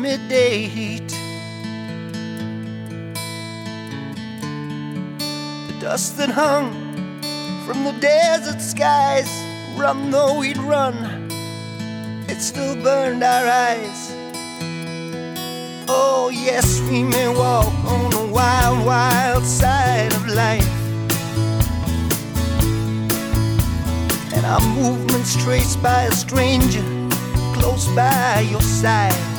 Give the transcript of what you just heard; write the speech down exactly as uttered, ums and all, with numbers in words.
midday heat. The dust that hung from the desert skies, run though we'd run, it still burned our eyes. Oh yes, we may walk on the wild, wild side of life, and our movements traced by a stranger close by your side.